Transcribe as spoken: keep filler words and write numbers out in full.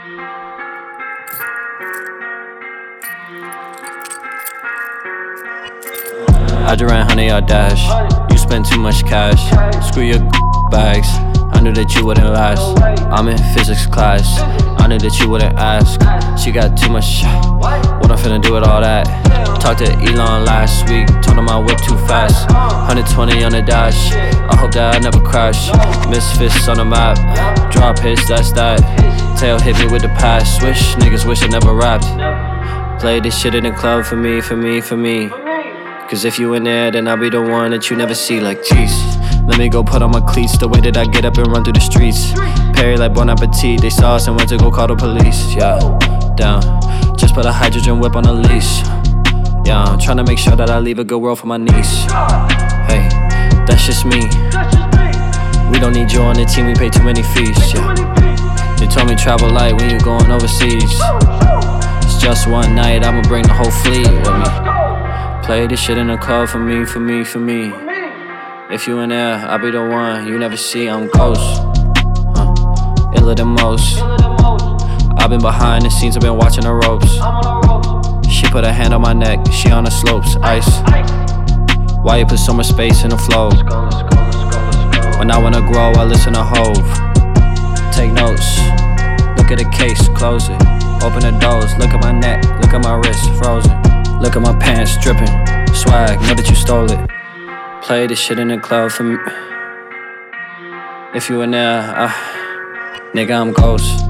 I just ran honey or dash. You spend too much cash. Screw your bags. I knew that you wouldn't last. I'm in physics class. I knew that you wouldn't ask. She got too much. What I'm finna do with all that? Talked to Elon last week. Told him I whip too fast. one twenty on the dash. I hope that I never crash. Misfits on the map. Drop hits, that's that. Tail hit me with the pass. Swish, niggas wish I never rapped. Play this shit in the club for me, for me, for me. Cause if you in there, then I'll be the one that you never see. Like, jeez, let me go put on my cleats. The way that I get up and run through the streets. Perry like Bon Appetit. They saw us and went to go call the police. Yeah, down. Just put a hydrogen whip on a leash. Yeah, I'm trying to make sure that I leave a good world for my niece. Hey, that's just me. We don't need you on the team, we pay too many fees. Yeah, they told me travel light when you going overseas. It's just one night, I'ma bring the whole fleet with me. Play this shit in the club for me, for me, for me. If you in there, I'll be the one you never see. I'm ghost, huh? Iller than most. I've been behind the scenes, I've been watching the ropes. She put her hand on my neck, she on the slopes, ice. Why you put so much space in the flow? When I wanna grow, I listen to Hove. Take notes, look at the case, close it. Open the doors, look at my neck, look at my wrist, frozen. Look at my pants dripping, swag, know that you stole it. Play this shit in the club for me. If you in there, uh, nigga, I'm ghost.